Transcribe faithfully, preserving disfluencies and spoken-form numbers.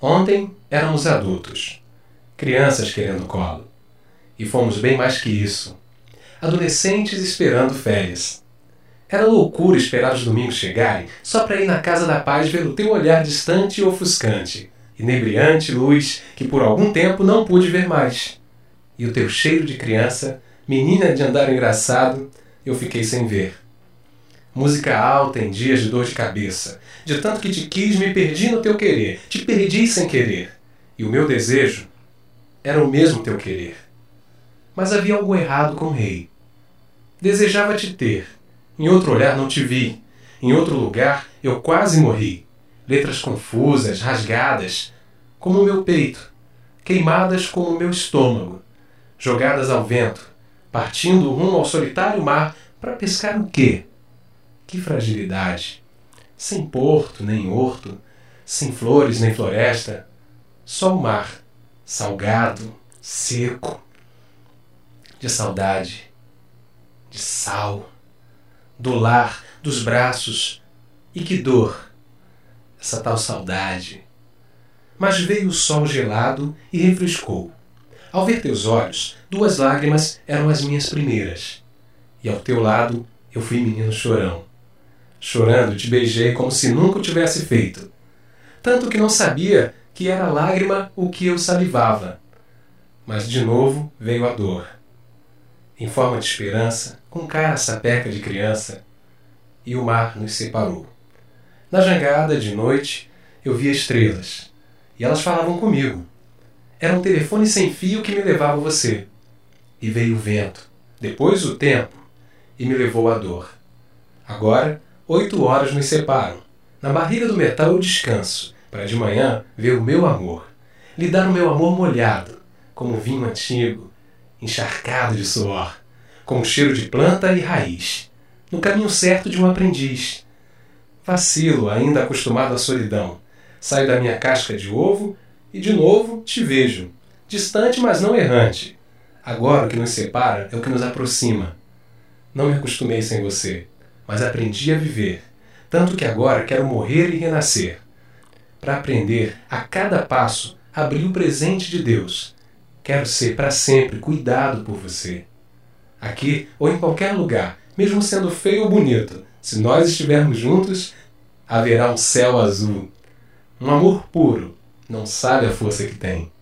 Ontem éramos adultos, crianças querendo colo. E fomos bem mais que isso. Adolescentes esperando férias. Era loucura esperar os domingos chegarem só para ir na casa da paz ver o teu olhar distante e ofuscante, inebriante luz que por algum tempo não pude ver mais. E o teu cheiro de criança, menina de andar engraçado, eu fiquei sem ver. Música alta em dias de dor de cabeça, de tanto que te quis me perdi no teu querer, te perdi sem querer. E o meu desejo era o mesmo teu querer. Mas havia algo errado com o rei. Desejava te ter. Em outro olhar não te vi. Em outro lugar eu quase morri. Letras confusas, rasgadas, como o meu peito. Queimadas como o meu estômago. Jogadas ao vento, partindo rumo ao solitário mar para pescar o quê? Que fragilidade. Sem porto nem horto, sem flores nem floresta. Só o mar, salgado, seco. De saudade, de sal, do lar, dos braços. E que dor, essa tal saudade. Mas veio o sol gelado e refrescou. Ao ver teus olhos, duas lágrimas eram as minhas primeiras. E ao teu lado eu fui menino chorão. Chorando te beijei como se nunca o tivesse feito. Tanto que não sabia que era lágrima o que eu salivava. Mas de novo veio a dor. Em forma de esperança, com cara sapeca de criança, e o mar nos separou. Na jangada, de noite, eu via estrelas, e elas falavam comigo. Era um telefone sem fio que me levava a você. E veio o vento, depois o tempo, e me levou a dor. Agora, oito horas nos separam. Na barriga do metal eu descanso, para de manhã ver o meu amor. Lhe dar o meu amor molhado, como vinho antigo, encharcado de suor, com cheiro de planta e raiz, no caminho certo de um aprendiz. Vacilo, ainda acostumado à solidão. Saio da minha casca de ovo e de novo te vejo, distante mas não errante. Agora o que nos separa é o que nos aproxima. Não me acostumei sem você, mas aprendi a viver, tanto que agora quero morrer e renascer. Para aprender, a cada passo, abrir o presente de Deus. Quero ser para sempre cuidado por você. Aqui ou em qualquer lugar, mesmo sendo feio ou bonito, se nós estivermos juntos, haverá um céu azul. Um amor puro, não sabe a força que tem.